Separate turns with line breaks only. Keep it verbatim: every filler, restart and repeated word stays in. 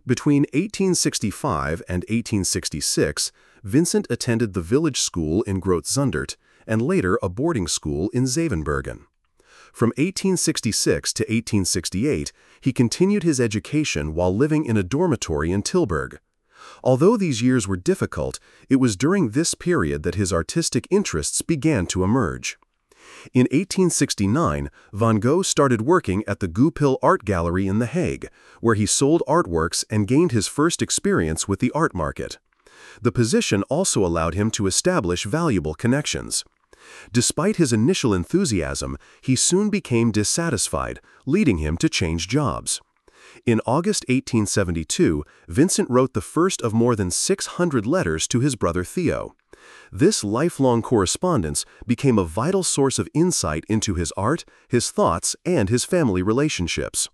Between eighteen sixty-five and eighteen sixty-six, Vincent attended the village school in Groot-Zundert and later a boarding school in Zevenbergen. From eighteen sixty-six to eighteen sixty-eight, he continued his education while living in a dormitory in Tilburg. Although these years were difficult, it was during this period that his artistic interests began to emerge. In eighteen sixty-nine, van Gogh started working at the Goupil Art Gallery in The Hague, where he sold artworks and gained his first experience with the art market. The position also allowed him to establish valuable connections. Despite his initial enthusiasm, he soon became dissatisfied, leading him to change jobs. In August eighteen seventy-two, Vincent wrote the first of more than six hundred letters to his brother Theo. This lifelong correspondence became a vital source of insight into his art, his thoughts, and his family relationships.